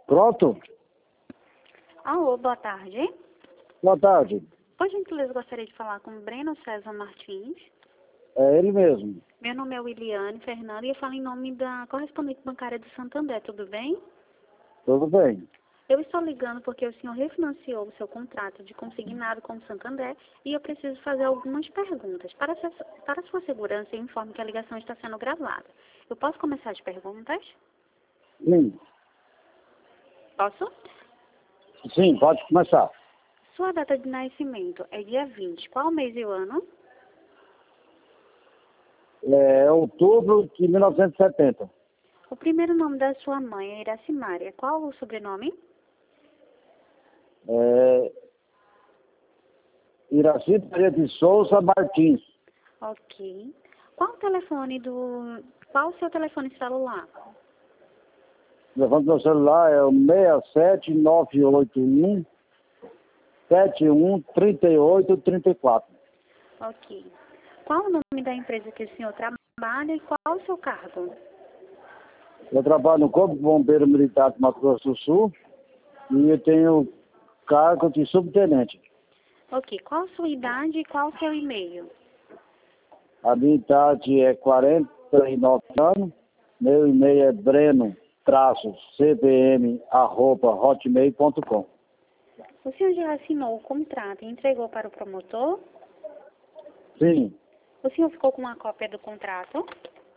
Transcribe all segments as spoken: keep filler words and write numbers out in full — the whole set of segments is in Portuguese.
Pronto? Alô, boa tarde. Boa tarde. Por gentileza, gostaria de falar com o Breno César Martins. É ele mesmo. Meu nome é Williane Fernanda e eu falo em nome da correspondente bancária do Santander, tudo bem? Tudo bem. Eu estou ligando porque o senhor refinanciou o seu contrato de consignado com o Santander e eu preciso fazer algumas perguntas. Para, sua- para sua segurança, eu informo que a ligação está sendo gravada. Eu posso começar as perguntas? Sim. Posso? Sim, pode começar. Sua data de nascimento é dia vinte. Qual mês e o ano? É outubro de mil novecentos e setenta. O primeiro nome da sua mãe é Iracimária. Qual o sobrenome? É Iraci Pereira de Souza Martins. Ok. Qual o telefone do... Qual o seu telefone celular? O telefone do meu celular é o seis sete nove oito um sete um três oito três quatro. Ok. Qual o nome da empresa que o senhor trabalha e qual o seu cargo? Eu trabalho no Corpo de Bombeiro Militar de Mato Grosso do Sul e eu tenho cargo de subtenente. Ok. Qual a sua idade e qual o seu e-mail? A minha idade é quarenta e nove anos. Meu e-mail é breno traço c b m arroba hotmail ponto com. O senhor já assinou o contrato e entregou para o promotor? Sim, O senhor ficou com uma cópia do contrato?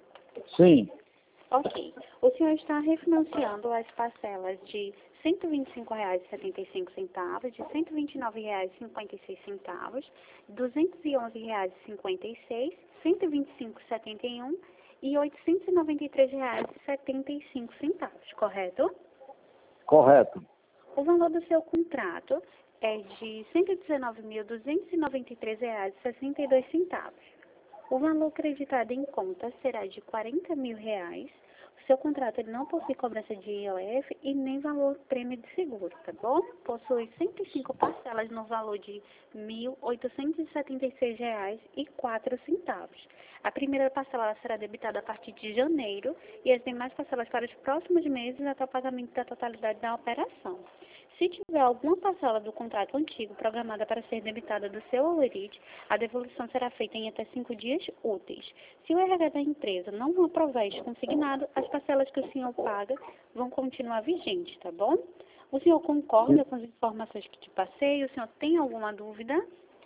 sim, Ok. O senhor está refinanciando as parcelas de cento e vinte e cinco reais e setenta e cinco centavos, de cento e vinte e nove reais e cinquenta e seis centavos, duzentos e onze reais e cinquenta e seis, cento e vinte e cinco reais e setenta e um e oitocentos e noventa e três reais e setenta e cinco centavos, correto? correto. O valor do seu contrato é de cento e dezenove mil duzentos e noventa e três reais e sessenta e dois centavos. O valor creditado em conta será de quarenta mil reais. O seu contrato ele não possui cobrança de I O F e nem valor prêmio de seguro, tá bom? Possui cento e cinco parcelas no valor de mil oitocentos e setenta e seis reais e quatro centavos. A primeira parcela será debitada a partir de janeiro e as demais parcelas para os próximos meses até o pagamento da totalidade da operação. Se tiver alguma parcela do contrato antigo programada para ser debitada do seu holerite, a devolução será feita em até cinco dias úteis. Se o R H da empresa não aprovar este consignado, as parcelas que o senhor paga vão continuar vigentes, tá bom? O senhor concorda com as informações que te passei? O senhor tem alguma dúvida?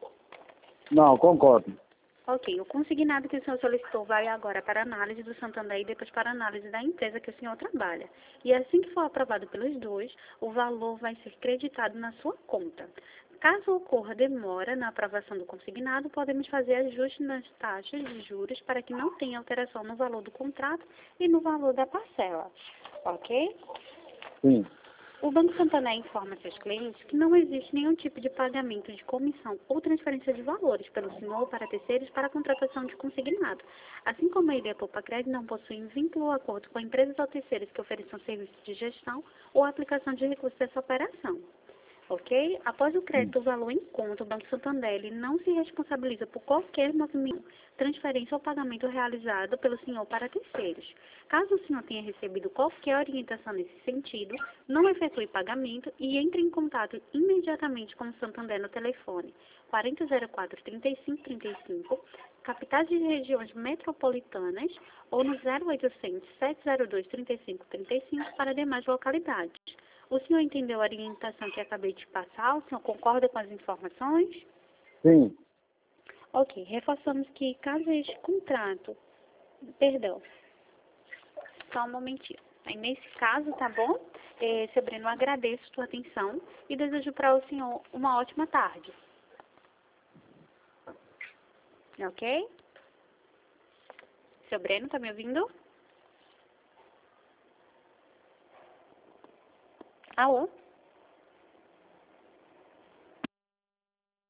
Não, concordo. Ok, o consignado que o senhor solicitou vai agora para análise do Santander e depois para análise da empresa que o senhor trabalha. E assim que for aprovado pelos dois, o valor vai ser creditado na sua conta. Caso ocorra demora na aprovação do consignado, podemos fazer ajustes nas taxas de juros para que não tenha alteração no valor do contrato e no valor da parcela. Ok? Sim, O Banco Santander informa seus clientes que não existe nenhum tipo de pagamento de comissão ou transferência de valores pelo senhor ou para terceiros para a contratação de consignado. Assim como a Ilha Poupa Crédito não possui vínculo ou acordo com empresas ou terceiros que ofereçam serviços de gestão ou aplicação de recursos dessa operação. Ok? Após o crédito, o valor em conta, o Banco Santander ele não se responsabiliza por qualquer movimento, transferência ou pagamento realizado pelo senhor para terceiros. Caso o senhor tenha recebido qualquer orientação nesse sentido, não efetue pagamento e entre em contato imediatamente com o Santander no telefone quatro zero zero quatro, trinta e cinco trinta e cinco, capitais de regiões metropolitanas ou no zero oitocentos, sete zero dois, trinta e cinco trinta e cinco para demais localidades. O senhor entendeu a orientação que acabei de passar? O senhor concorda com as informações? sim, Ok, reforçamos que caso este contrato... Perdão, só um momentinho. Aí, nesse caso, tá bom? É, seu Breno, eu agradeço a sua atenção e desejo para o senhor uma ótima tarde. Ok? Seu Breno, tá me ouvindo? Alô?